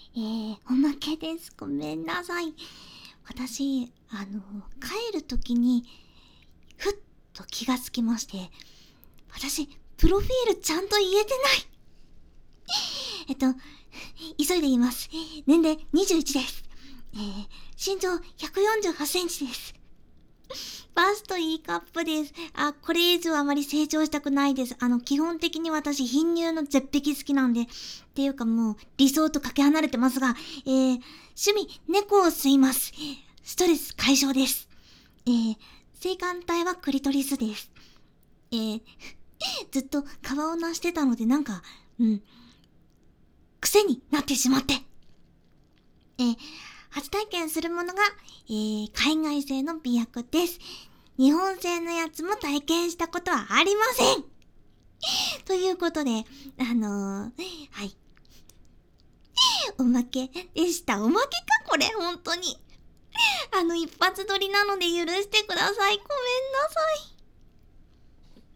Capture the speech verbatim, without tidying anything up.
えー、おまけです。ごめんなさい。私、あの、帰るときに、ふっと気がつきまして、私、プロフィールちゃんと言えてない。えっと、急いで言います。年齢にじゅういちです。えー、身長ひゃくよんじゅうはちセンチです。バスト E カップです。あ、これ以上あまり成長したくないです。あの、基本的に私、貧乳の絶壁好きなんで、っていうかもう、理想とかけ離れてますが、えー、趣味、猫を吸います。ストレス解消です。えー、性感帯はクリトリスです。えー、ずっと顔をなしてたので、なんか、うん、癖になってしまって。えー、初体験するものが、えー、海外製の美薬です。日本製のやつも体験したことはありません。ということで、あのー、はい。おまけでした。おまけかこれ、本当に。あの、一発撮りなので許してください。ごめんなさい。